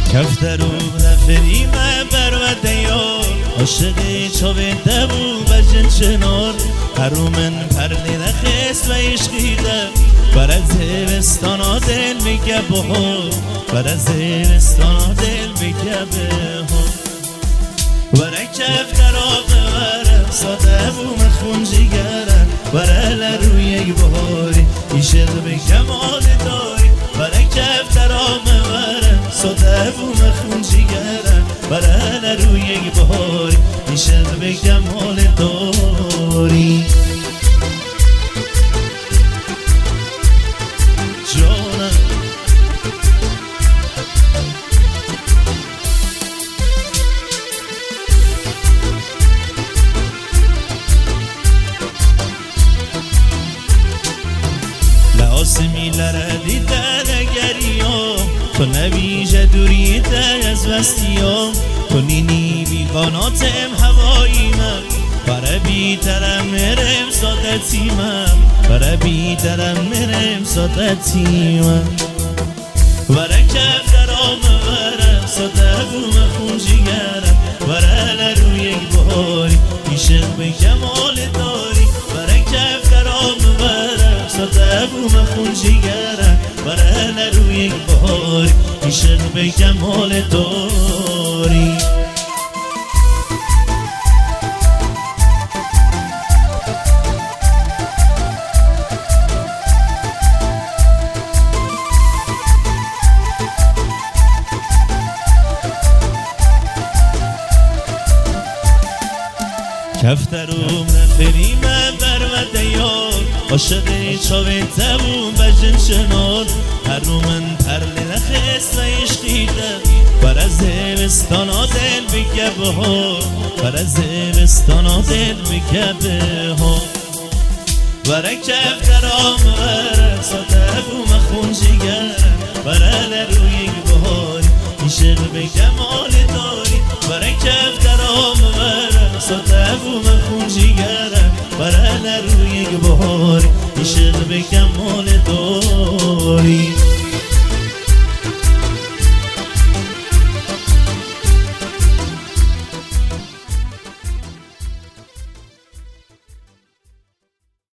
کفترو نفریم بر و دیار عاشقی چاوی دبو بجن چنار هرومن پرلی نخست و عشقیده بر از زمستانا دل بگه بهار بر از زمستانا دل بگه بهار برای کفترا ببرم ساده بو مخون جگرم برای روی یک بهاری عشق به کمال داری برای کفترا ببرم ساده بو مخون جگرم برای روی یک بهاری عشق به کمال داری جانم آسمیلره دیده دگریام تو نویجه دوریده از وستیام تو نینی بیقاناتم هواییمم برای بیترم مرم سادتیمم برای بیترم مرم سادتیمم برای کفترام برم ساده بوم خون جگرم برای روی یک بهاری عشق به کمال داری برای کفترام برم ساده بوم خون جگرم برای روی یک بهاری عشق به کمال داری کفترم نفریم بر و دیار عاشقی چاوی تبون بجن چنار هرومن پرلی نخست و عشقیده بر از زمستانا دل بگه بهار بر از زمستانا دل بگه بهار برای کفترام برم ساده بو مخون جگرم برای روی یک بهاری عشق به کمال داری برای کفترام برم ساده بو مخون جگرم برای روی یک بهاری عشق به کمال داری